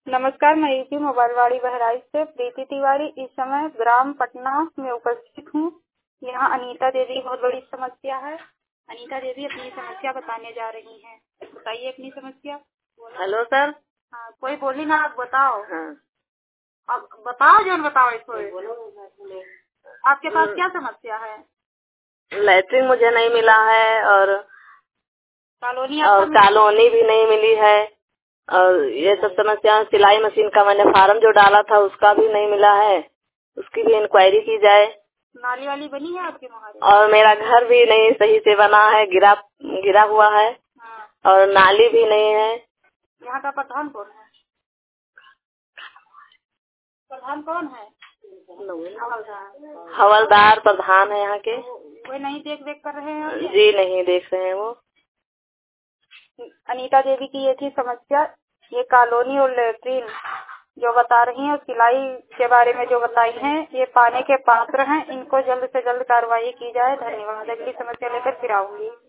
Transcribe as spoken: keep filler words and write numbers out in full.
नमस्कार, मैं यूपी मोबाइलवाड़ी बहराइच से प्रीति तिवारी इस समय ग्राम पटना में उपस्थित हूँ। यहाँ अनीता देवी बहुत बड़ी समस्या है। अनीता देवी अपनी समस्या बताने जा रही हैं। बताइए अपनी समस्या। Hello sir. हाँ, कोई बोली ना, आप बताओ। हाँ। अब बताओ, जो बताओ इसको। आपके पास क्या समस्या है? लैट्रिन मुझे नहीं मिला है और कॉलोनी और कॉलोनी भी नहीं मिली है और ये सब समस्या। सिलाई मशीन का मैंने फार्म जो डाला था उसका भी नहीं मिला है, उसकी भी इंक्वायरी की जाए। नाली वाली बनी है आपके मोहल्ले? और मेरा घर भी नहीं सही से बना है, गिरा गिरा हुआ है। हाँ। और नाली भी नहीं है। यहाँ का प्रधान कौन है? प्रधान कौन है? हवलदार। हवलदार प्रधान है यहाँ के। कोई नहीं देख देख कर रहे हैं? जी नहीं देख रहे हैं वो। अनीता देवी की ये थी समस्या। ये कॉलोनी और लैट्रिन जो बता रही हैं, सिलाई के बारे में जो बताई हैं, ये पाने के पात्र हैं। इनको जल्द से जल्द कार्रवाई की जाए। धन्यवाद। अगली समस्या लेकर फिर आऊंगी।